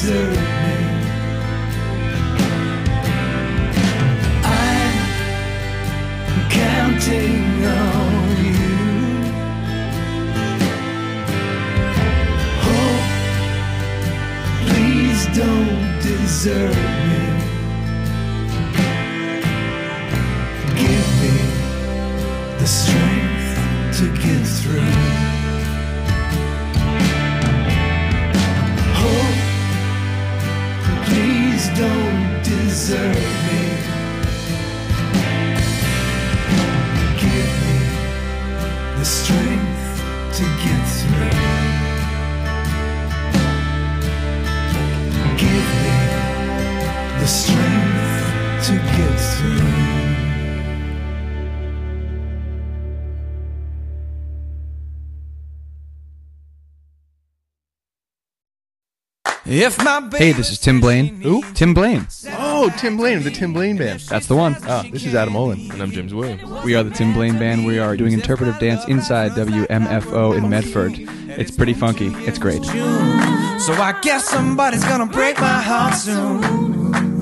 desert me. I'm counting on you. Oh, please don't desert me. Give me the strength to get through. Oh, please don't desert me. Give me the strength to get through. Give me the strength to get through. Hey, this is Tim Blaine. Who? Tim Blaine. Oh, Tim Blaine of the Tim Blaine Band. That's the one. This is Adam Olin. And I'm James Williams. We are the Tim Blaine Band. We are doing interpretive dance inside WMFO in Medford. It's pretty funky. It's great. So I guess somebody's gonna break my heart soon.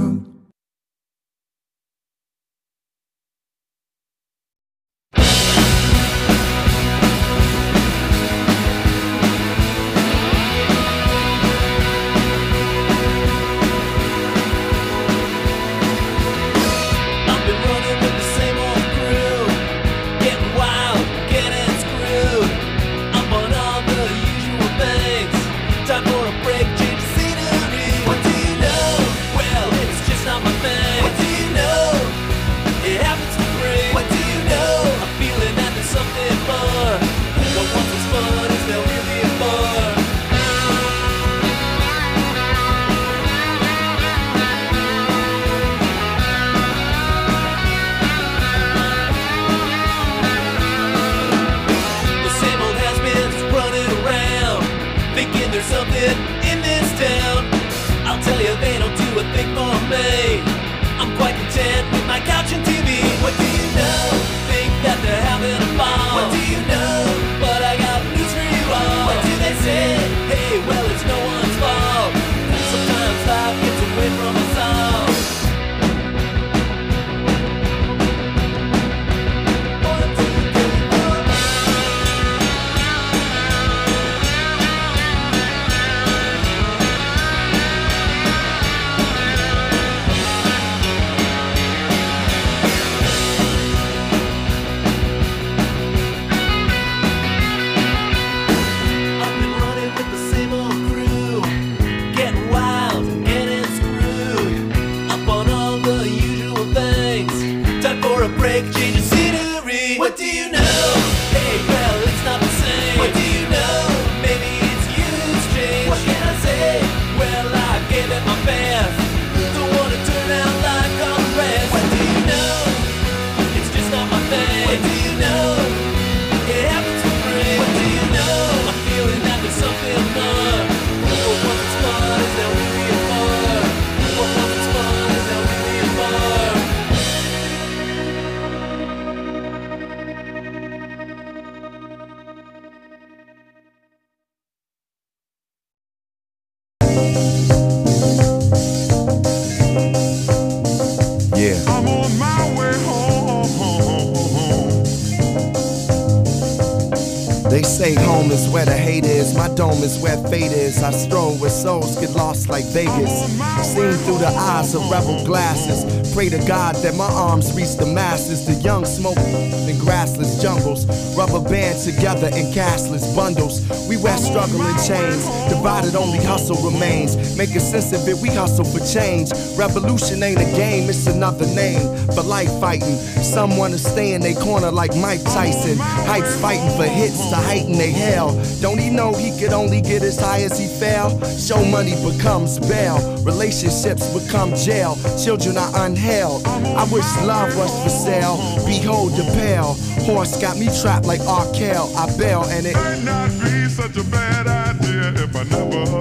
They say home is where the hate is, my dome is where fate is. I stroll where souls get lost like Vegas, seen through the eyes of rebel glasses. Pray to God that my arms reach the masses. The young smoke in grassless jungles, rubber band together in cashless bundles. We wear struggle in chains, divided only hustle remains. Making sense of it, we hustle for change. Revolution ain't a game, it's another name for life fighting. Some wanna stay in their corner like Mike Tyson. Hypes fighting for hits to heighten they hell. Don't he know he could only get as high as he fell? Show money becomes bail, relationships become jail. Children are unheld. I wish love was for sale. Behold the pale horse got me trapped like Arkell. I bail and it might not be such a bad idea if I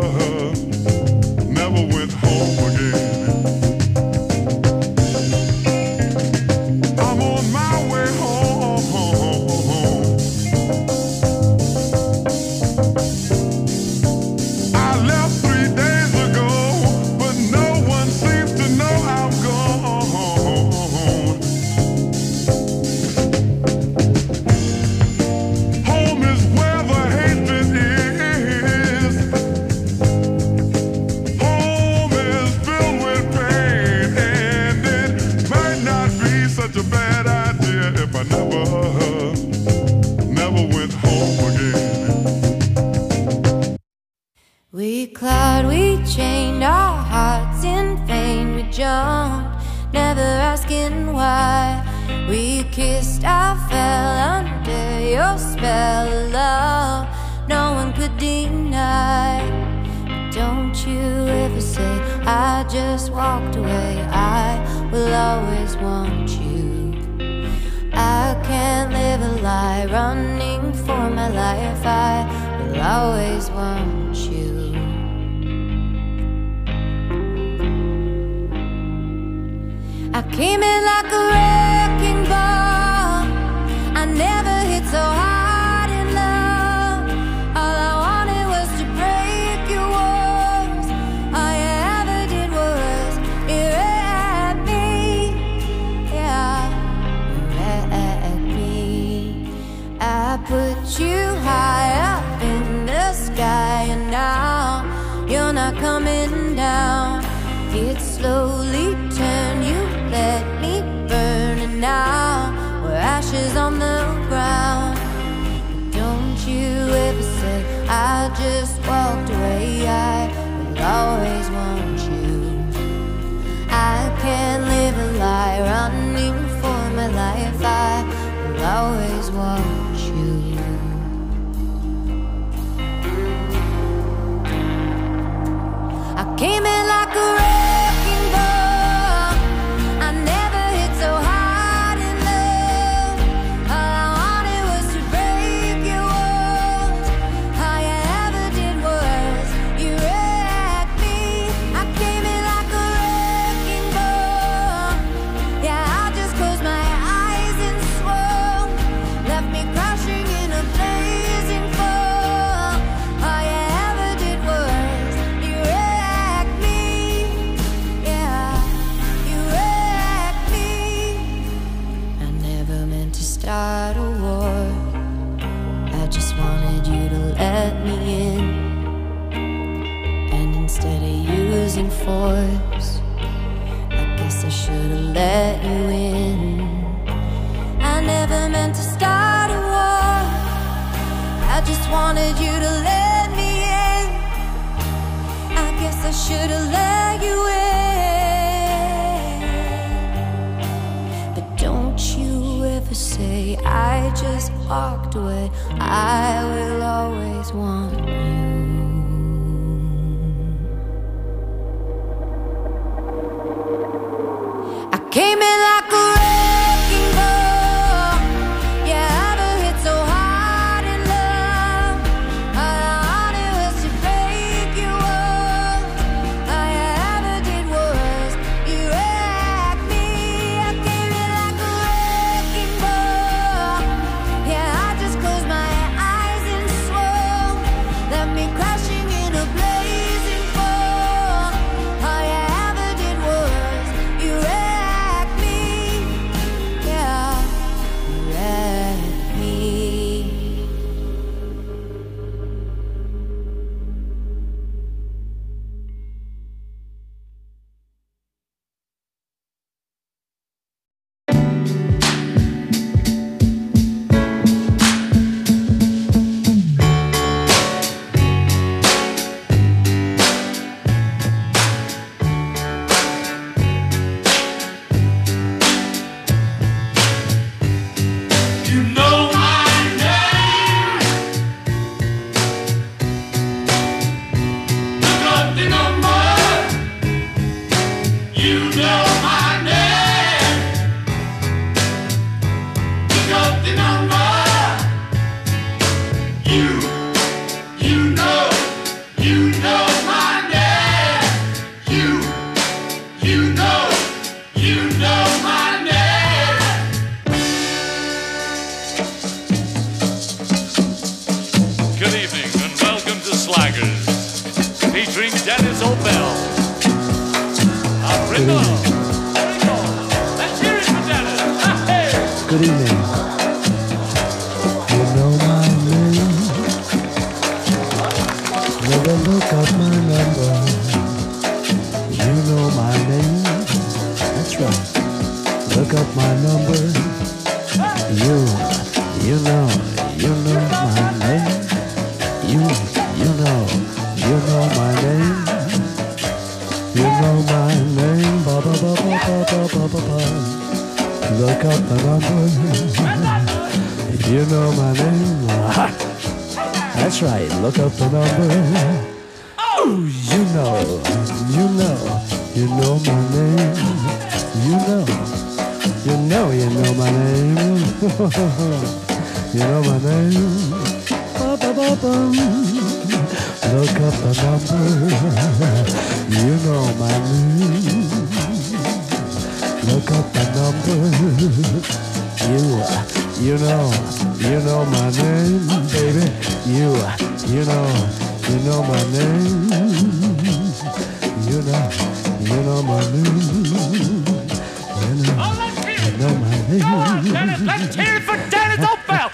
never went home again. I'm on my way home. I left 3 days ago. We clawed, we chained our hearts in vain. We jumped, never asking why. We kissed, I fell under your spell of love. No one could deny. Don't you ever say I just walked away. I will always want you. I can't live a lie, running for my life. I will always want you. I came in like a wrecking ball. I never hit so hard in love. All I wanted was to break your walls. All you ever did was erect me. Yeah, erect me. I put you high up in the sky, and now you're not coming down. It slowly turned, you let me burn, and now we're ashes on the ground. Don't you ever say I just walked away. I will always want you. I can't live a lie, running for my life. I will always want you. I came in like a wrecking ball. I never hit so hard in love. All I wanted was to break your walls. All you ever did was you wrecked me. I came in like a wrecking ball. Yeah, I just closed my eyes and swore. Left me crashing in a blazing fall. All you ever did was you wrecked me. Yeah, you wrecked me. I never meant to start a war. I just wanted you to let me in. And instead of using force, I guess I should have let you in. I never meant to start a war. I just wanted you to let me in. I guess I should have let you in. But don't you ever say I just walked away. I will always want you. I came in like a wrecking ball. Yeah, I never hit so hard in love. All I wanted was to break your walls. All you ever did was you wrecked me. I came in like a wrecking ball. Yeah, I just closed my eyes and swore. Left me crashing in a blazing fall. All you ever did was you wrecked me. Yeah, you wrecked me. You know my name. Look up the number. You know my name. Look up the number. You know my name. You know my name. Good evening and welcome to Slaggers, featuring Dennis O'Bell. Ringo. Let's hear it for Dennis. Hey. Good evening. You know my name. Never look up my number. You know my name. That's right. Look up my number. You know my name. You know my You know my name. Ba ba ba ba ba ba ba ba ba. Look up the number. You know my name. That's right. Look up the number. Oh, you know my name. You know my name. You know my name. Ba ba ba ba. Look up the number. You know my name. Look up the number. You know my name, baby. You know my name. You know my name. You know my name. Dennis, let's hear it for Dennis Opel.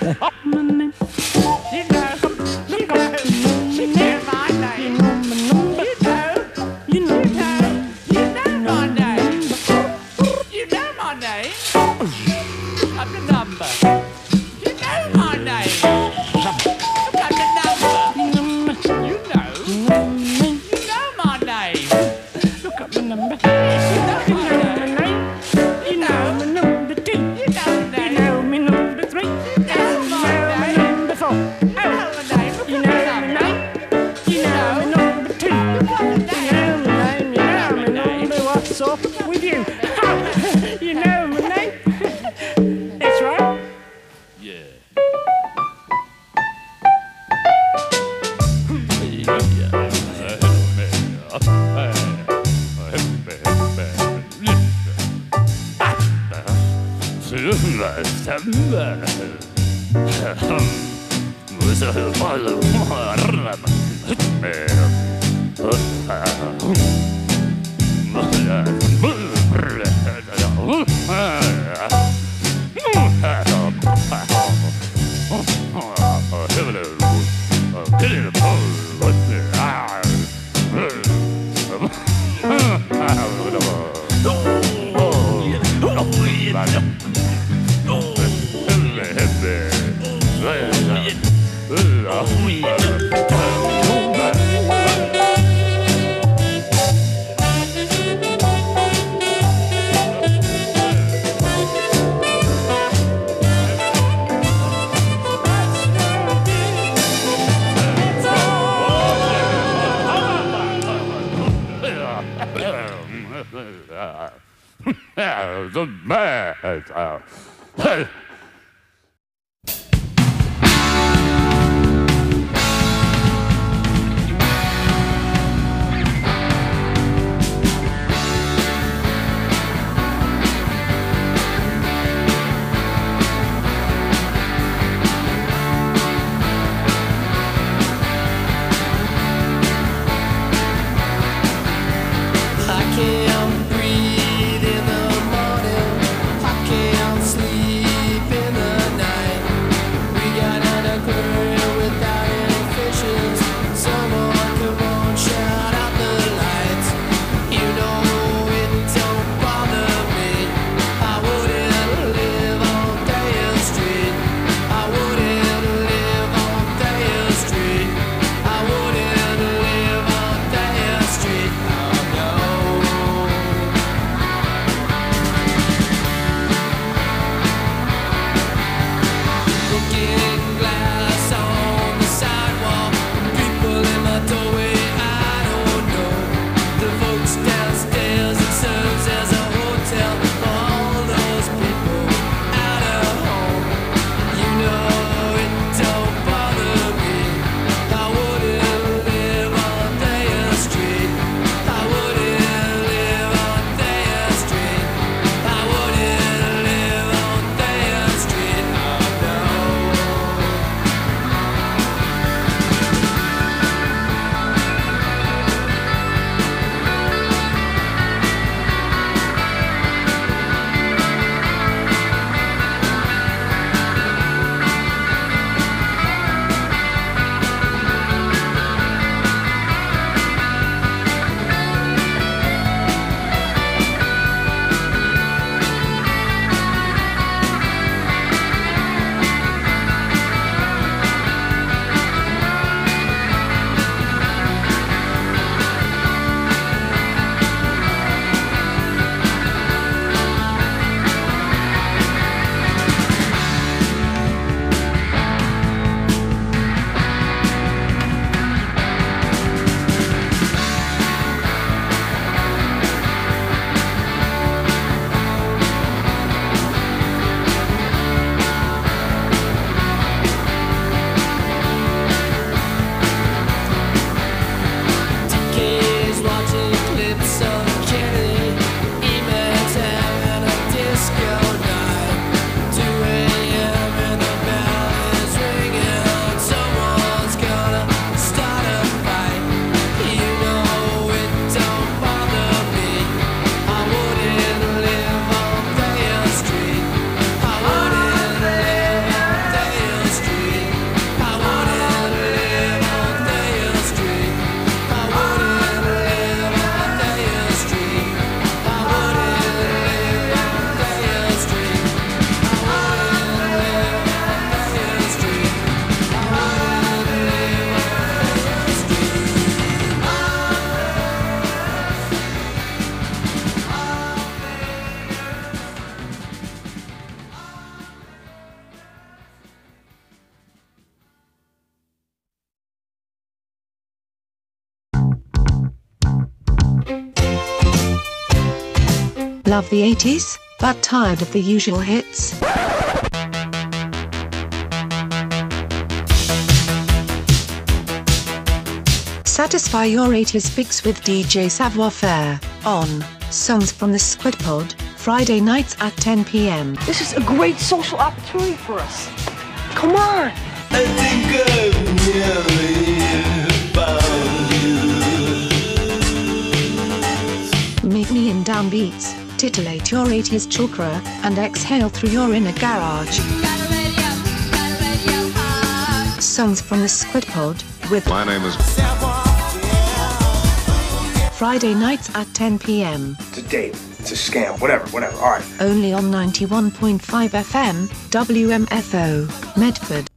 With you. You know my name. That's right. Yeah. The man. I can't breathe in the morning. I can't sleep Love the 80s, but tired of the usual hits? Satisfy your 80s fix with DJ Savoir Faire on Songs from the Squid Pod, Friday nights at 10 p.m. This is a great social opportunity for us. Come on. I think I've nearly found you. Meet me in downbeats, titillate your 80s chakra, and exhale through your inner garage. Songs from the Squid Pod with My name is Friday nights at 10 p.m. It's a date. It's a scam. Whatever. All right. Only on 91.5 FM, WMFO, Medford.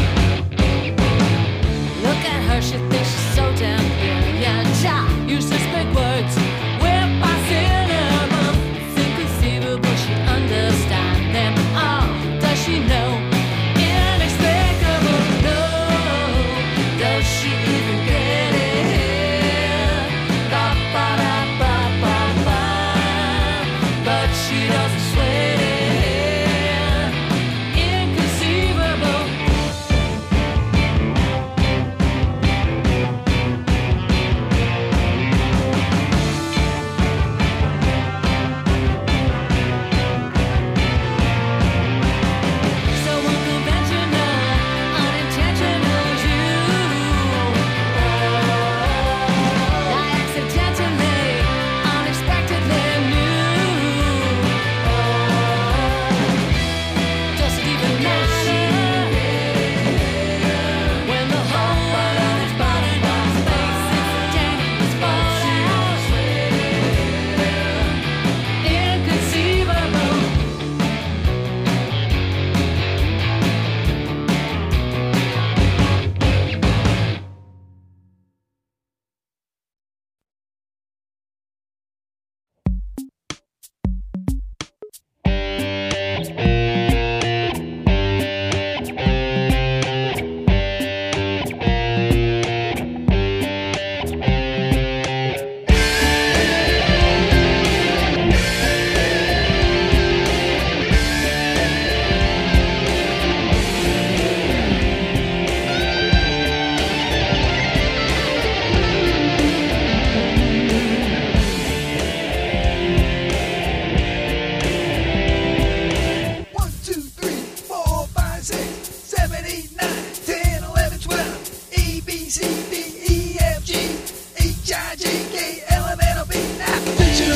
She thinks she's so damn brilliant. Used to C, D, E, F, G, H, I, J, K, L, M, N, O, P. Now, digital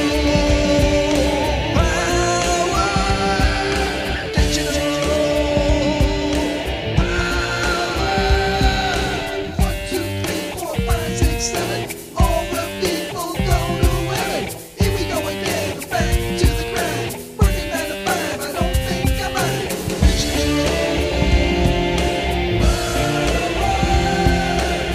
power. Digital power. 1, 2, 3, 4, 5, 6, 7. All the people go to heaven. Here we go again, back to the grind. Working 9 to 5, I don't think I mind. Digital power.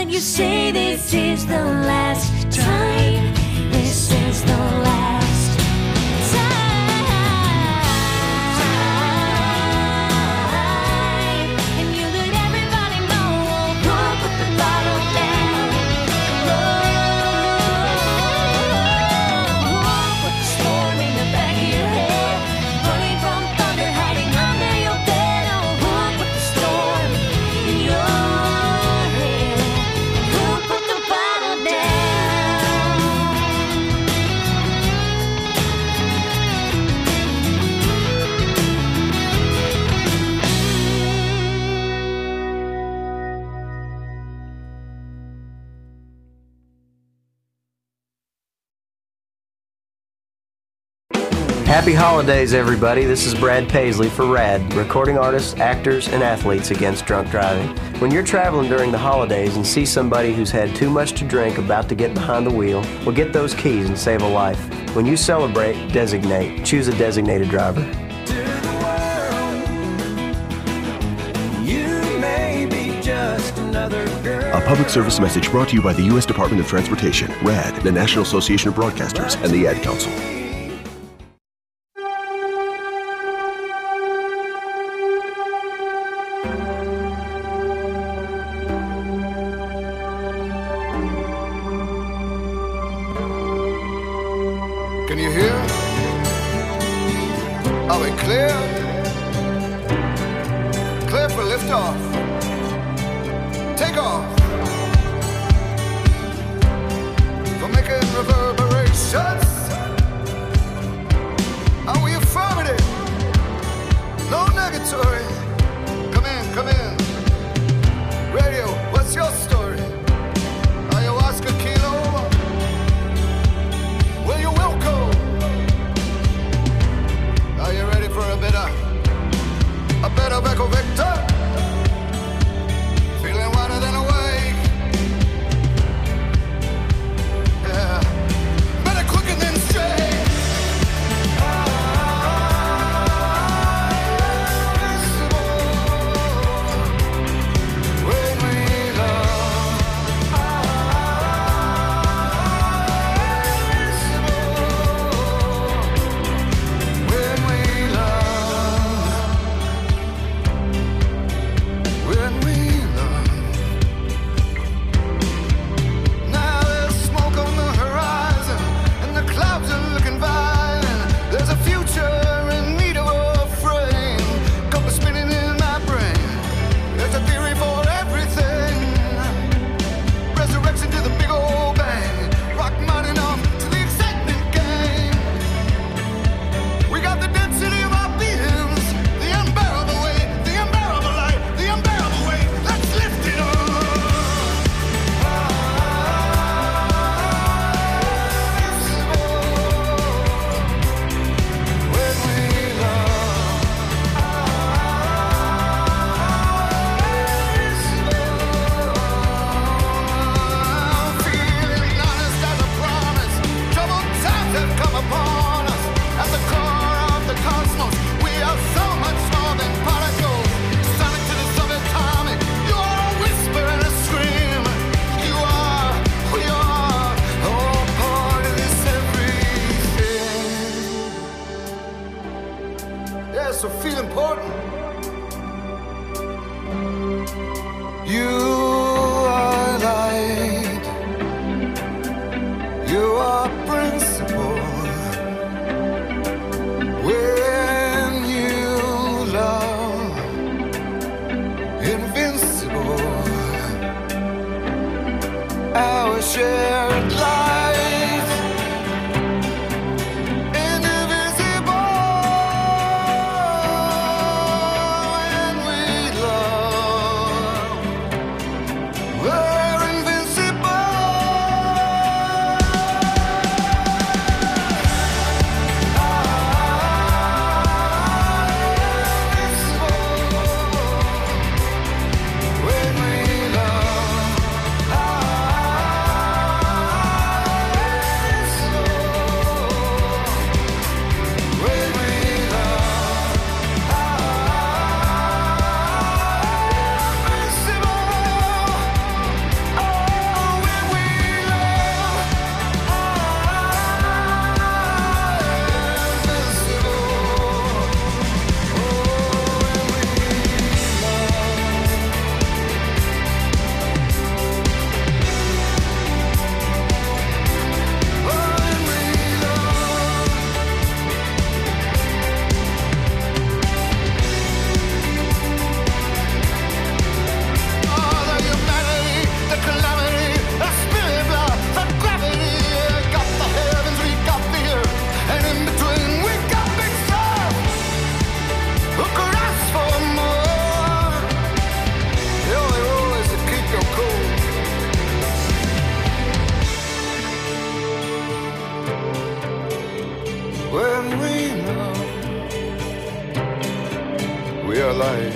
when you say this is the last time. This is the last time. And you let everybody know, don't put the bottle down. Put the storm in the back of your head, running from thunder, hiding under your bed. Oh, put the storm in your head. Put the bottle down. Happy holidays, everybody. This is Brad Paisley for RAD, recording artists, actors, and athletes against drunk driving. When you're traveling during the holidays and see somebody who's had too much to drink about to get behind the wheel, well, get those keys and save a life. When you celebrate, designate. Choose a designated driver. A public service message brought to you by the U.S. Department of Transportation, RAD, the National Association of Broadcasters, and the Ad Council. Can you hear? Are we clear? Clear for liftoff. Take off. For making reverberations. Are we affirmative? No negatory. Come in, come in. Radio, what's your story? Ayahuasca kilo? Well, you're welcome. Are you ready for a better Echo Victor? Feeling wider than awake. Yeah, better quicker than straight. When we love. When we love. Now there's smoke on the horizon, and the clouds are looking violent. There's a future in need of a frame. Couple spinning in my brain. There's a theory for everything. Resurrection to the big old bang. Rock mining off to the excitement game. We got the density of our beings. The unbearable weight, the unbearable light, the unbearable weight. Let's lift it up. When we love. I'm feeling honest as a promise. Troubled times have come upon us. At the core of the cosmos, we are so much more than particles. Sonic to the subatomic. You are a whisper and a scream. You are, we are, all part of this everything. Yeah, so feel important. You are light. You are principle. When you love, invincible. Our shared life, indivisible. got a light.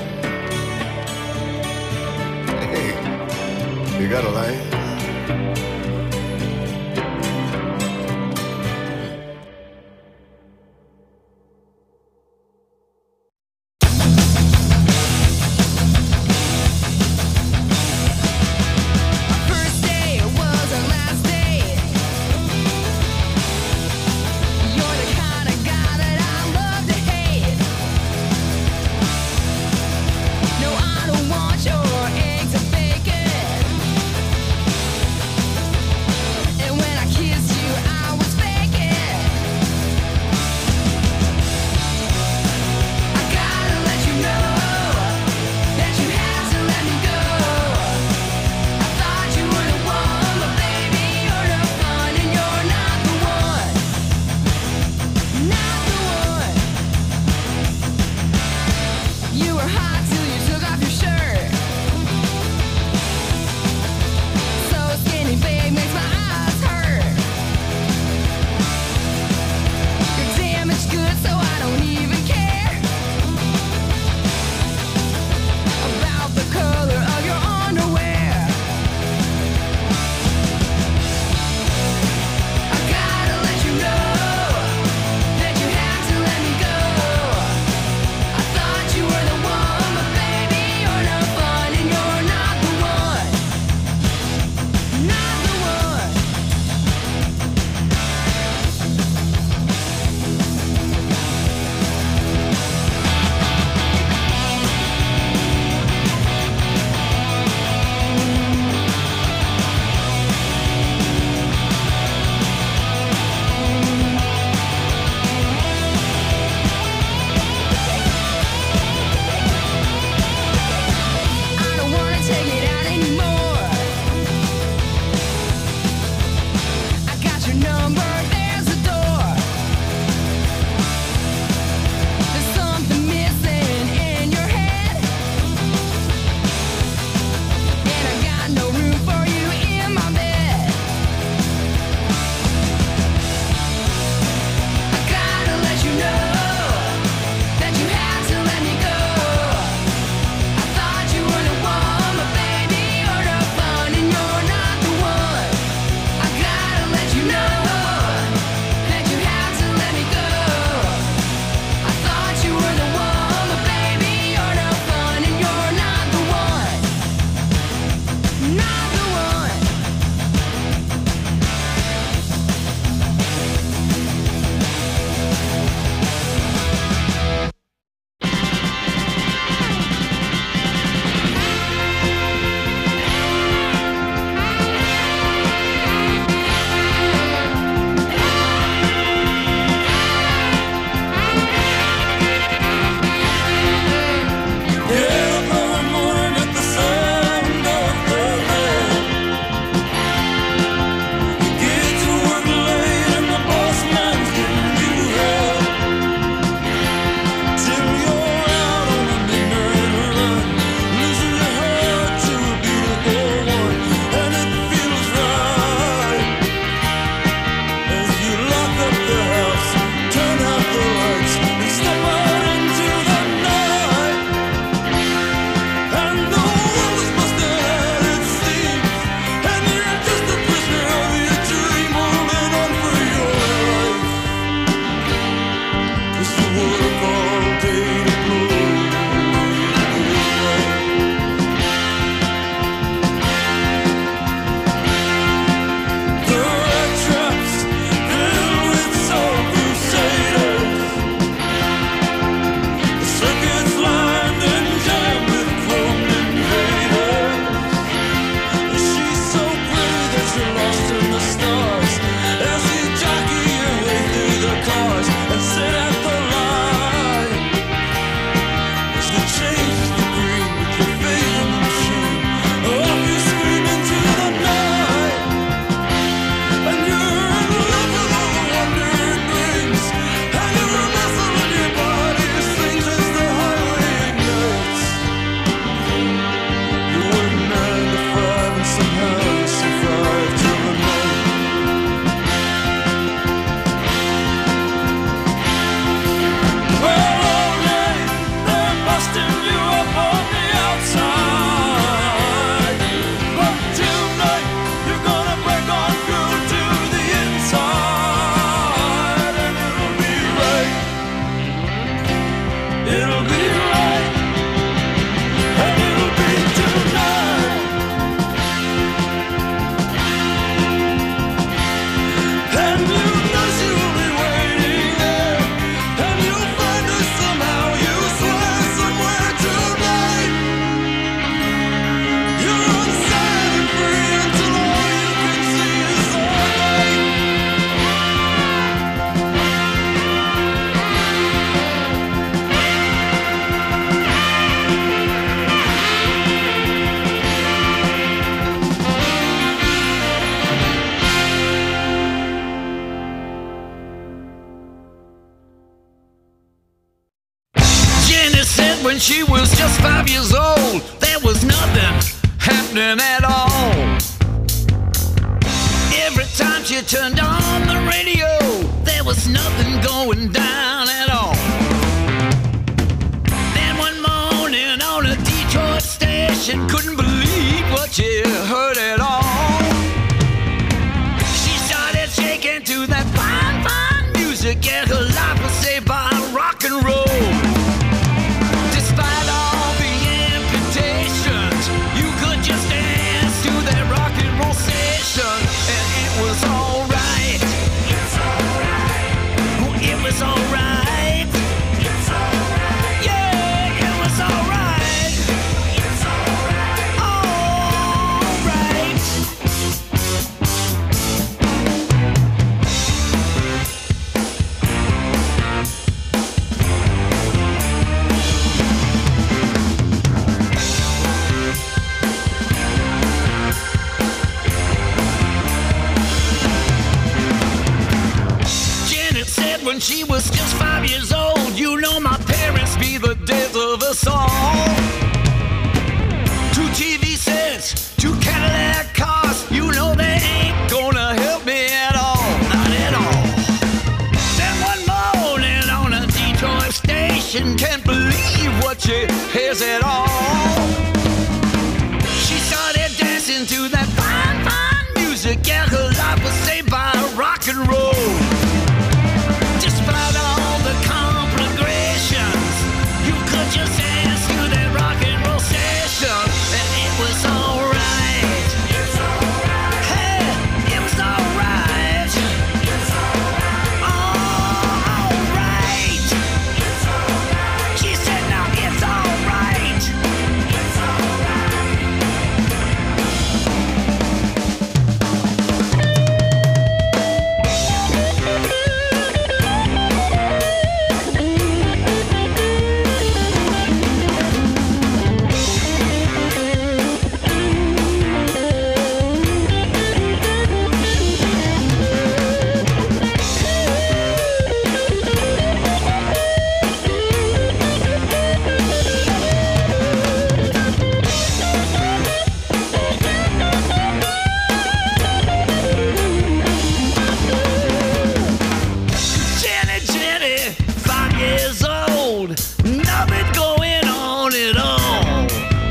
Hey, you got a light. It'll be right, and it'll be tonight. And you know she will be waiting there, and you'll find her somehow. You swear somewhere tonight. You're unsaid and free until all you can see is the light. Jenny said when she was just 5 years old, there was nothing happening at all. Every time she turned on the radio, there was nothing going down at all. Then one morning on a Detroit station, couldn't believe what she heard at all. She started shaking to that fine, fine music, and her life was saved by rock and roll. Despite all the amputations, you could just dance to that rock and roll station, and it was alright. It's alright. It was alright. It's alright. Yeah, it was alright. It's alright. Alright. Janet said when she was just 5 years old, you know my parents be the death of us all. 2 TV sets, 2 Cadillac cars, you know they ain't gonna help me at all, not at all. Then one morning on a Detroit station, can't believe what she hears at all. She started dancing to that fine, fine music, and her life was saved by rock and roll. Despite all the complications, you could just dance to that rock and roll station, and it was alright. It's alright. Hey, it was alright. It's alright. Alright. It's alright. She said, "Now it's alright." It's Jenny, Jenny, 5 years old, nothing going on at all.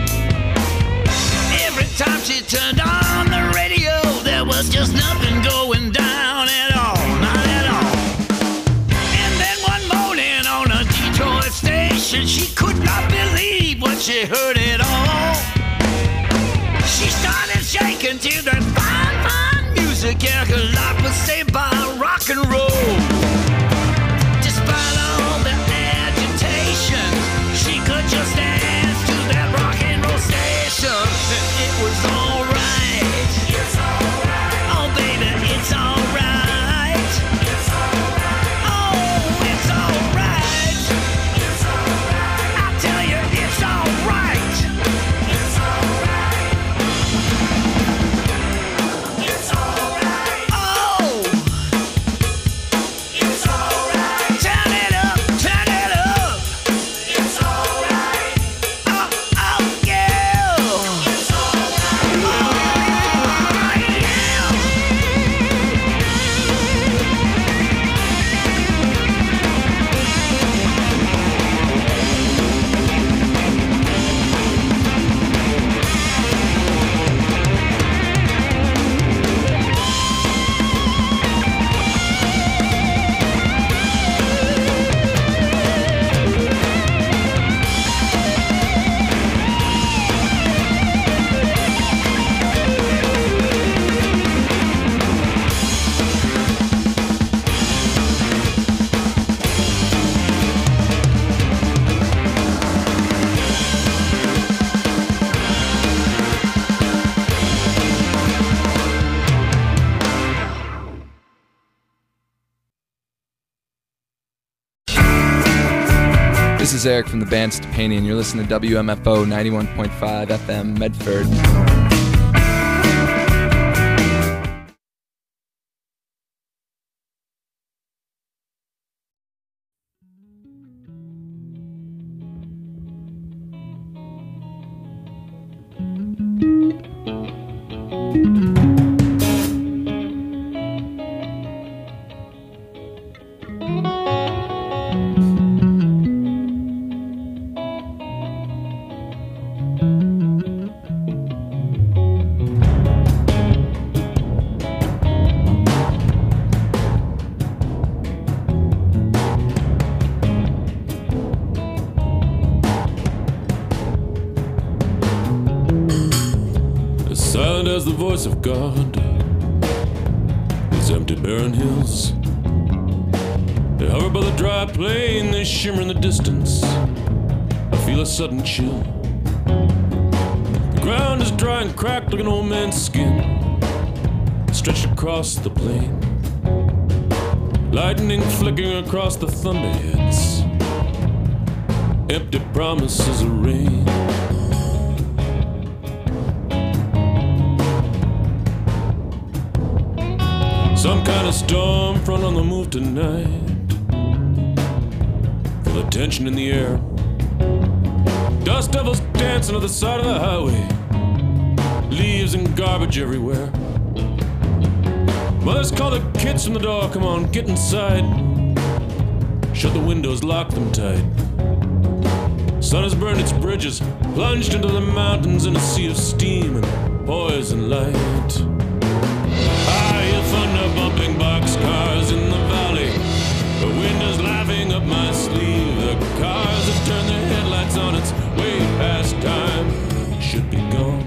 Every time she turned on the radio, there was just nothing going down at all, not at all. And then one morning on a Detroit station, she could not believe what she heard at all. She started shaking to that fine, fine music, and her life was saved by rock and roll. Despite all the agitation, she could just dance to that rock and roll station, and it was alright. It's alright. Oh baby, it's alright. It's alright. Oh, it's alright. It's alright. I tell you, it's alright. It's alright. It's alright. Oh. This is Eric from the band Stepanian. You're listening to WMFO 91.5 FM Medford. Silent as the voice of God, these empty barren hills, they hover by the dry plain, they shimmer in the distance. I feel a sudden chill. The ground is dry and cracked like an old man's skin, stretched across the plain. Lightning flickering across the thunderheads, empty promises of rain. Some kind of storm front on the move tonight. Feel the tension in the air. Dust devils dancing to the side of the highway. Leaves and garbage everywhere. Mothers call the kids from the door. Come on, get inside. Shut the windows, lock them tight. Sun has burned its bridges, plunged into the mountains in a sea of steam and poison light. Thunder bumping boxcars in the valley. The wind is laughing up my sleeve. The cars have turned their headlights on. It's way past time. Should be gone.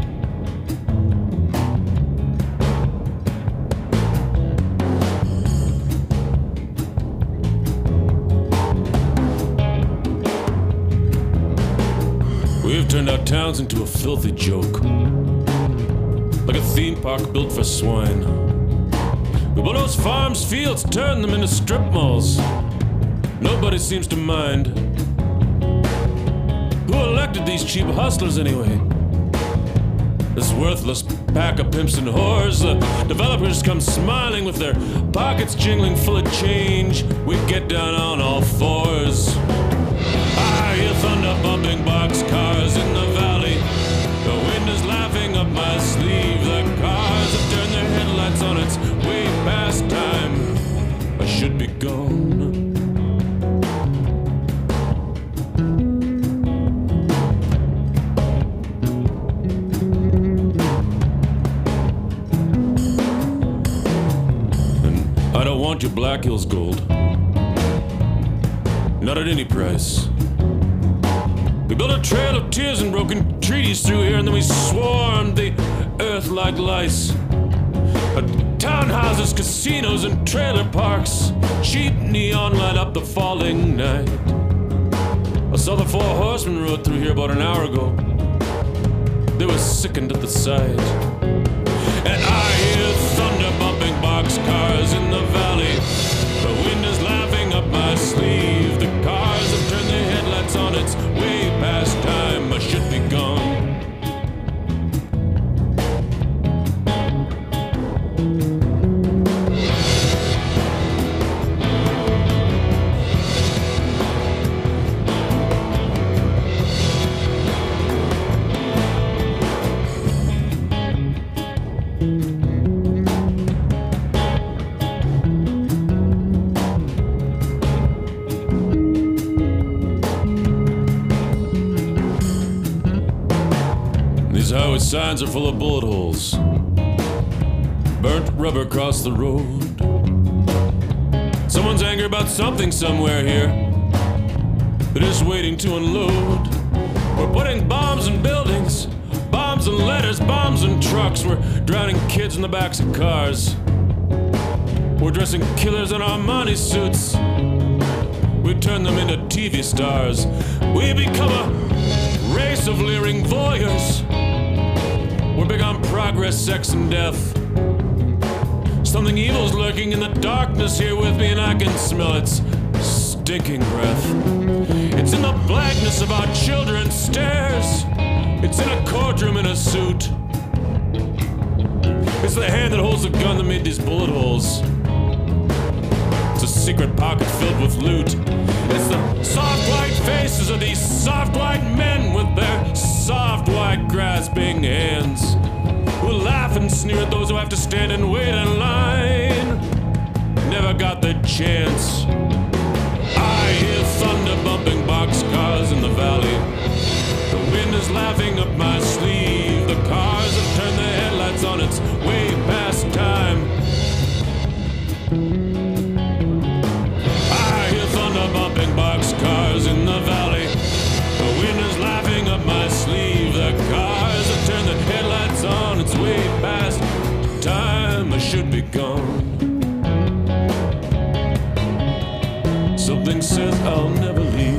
We've turned our towns into a filthy joke, like a theme park built for swine. We bulldoze farms, fields, turn them into strip malls. Nobody seems to mind. Who elected these cheap hustlers anyway? This worthless pack of pimps and whores. The developers come smiling with their pockets jingling full of change. We get down on all fours. I hear thunder bumping boxcars in the valley. The wind is laughing up my sleeve. The cars have turned their headlights on. It's way past time. I should be gone. And I don't want your Black Hills gold. Not at any price. We built a trail of tears and broken treaties through here, and then we swarmed the earth like lice. Townhouses, casinos, and trailer parks. Cheap neon light up the falling night. I saw the 4 horsemen rode through here about an hour ago. They were sickened at the sight. And I hear thunder bumping boxcars in the valley. The wind is laughing up my sleeve. The cars have turned their headlights on. It's way past time. I should be gone. Highway signs are full of bullet holes. Burnt rubber across the road. Someone's angry about something somewhere here. They're just waiting to unload. We're putting bombs in buildings, bombs in letters, bombs in trucks. We're drowning kids in the backs of cars. We're dressing killers in Armani suits. We turn them into TV stars. We become a race of leering voyeurs. We're big on progress, sex, and death. Something evil's lurking in the darkness here with me, and I can smell its stinking breath. It's kindness of our children stares. It's in a courtroom in a suit. It's the hand that holds the gun that made these bullet holes. It's a secret pocket filled with loot. It's the soft white faces of these soft white men with their soft white grasping hands, who laugh and sneer at those who have to stand and wait in line. Never got the chance. I hear thunder bumping boxcars in the valley. The wind is laughing up my sleeve. The cars have turned their headlights on. It's way past time. I hear thunder bumping boxcars in the valley. The wind is laughing up my sleeve. The cars have turned their headlights on. It's way past time. I should be gone. Something says I'll never leave.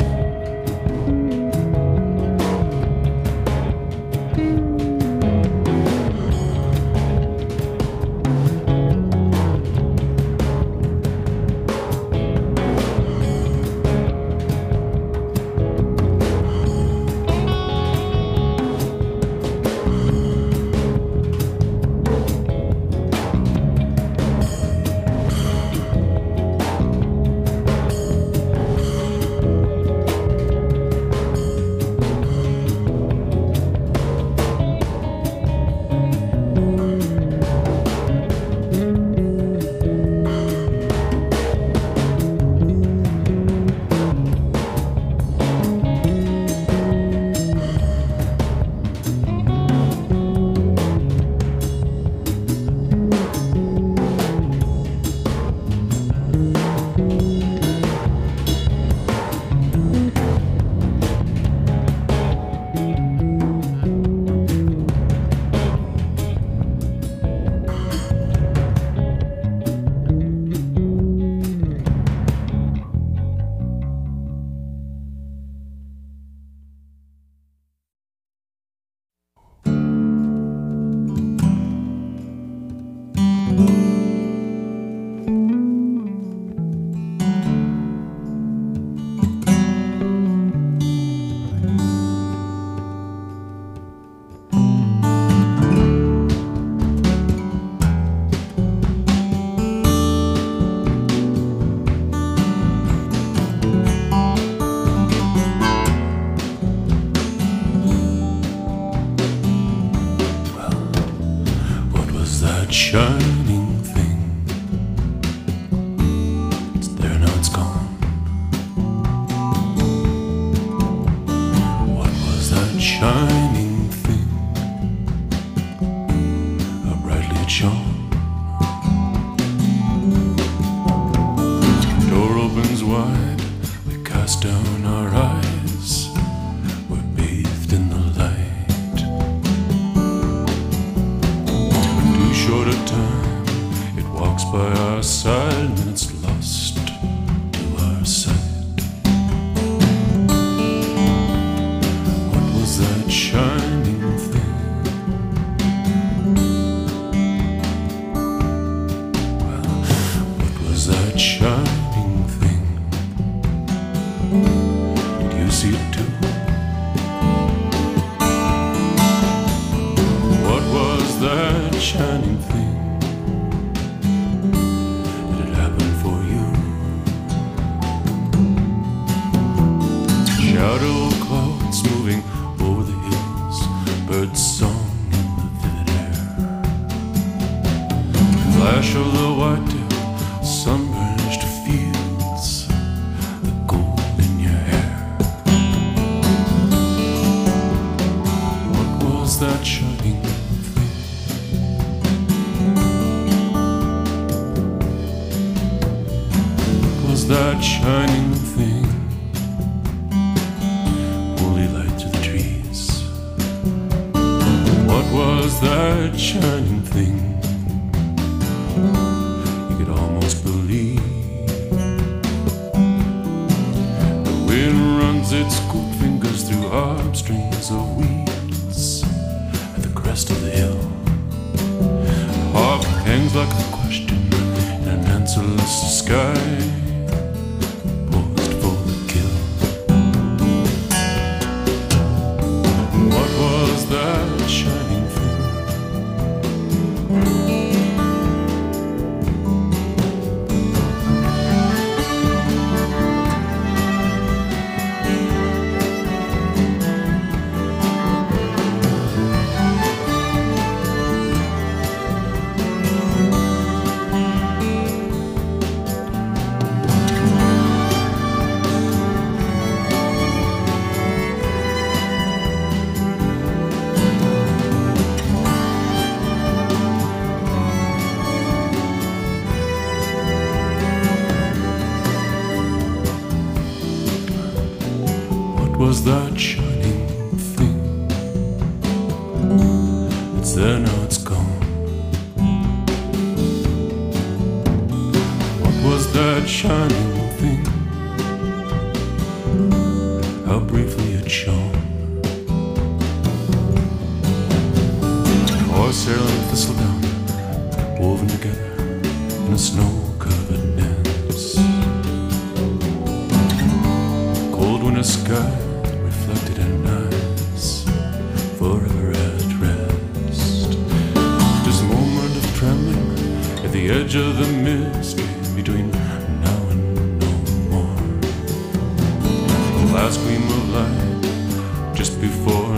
Shining thing, it's there now, it's gone. What was that shining thing? How brightly it shone. Door opens wide, we cast down our eyes. We're bathed in the light. Short of time, it walks by our side, and then it's lost to our sight. What was that shining thing? Well, what was that shining thing? Did you see it too? What was that shining thing? Did it happen for you? Shadow clouds moving over the hills, bird song in the vivid air. Flash of the white-tail, sun-burnished fields, the gold in your hair. What was that shining thing? That shining thing, woolly light through the trees. What was that shining thing? You could almost believe. The wind runs its cool fingers through harp-strings of weeds at the crest of the hill. The harp hangs like a question in an answerless sky. was that shining thing? It's there now, it's gone. What was that shining thing? How briefly it shone. Horsehair and thistledown woven together in a snow-covered dance. Cold winter sky reflected in eyes forever at rest. There's a moment of trembling at the edge of the mystery between now and no more. The last gleam of light just before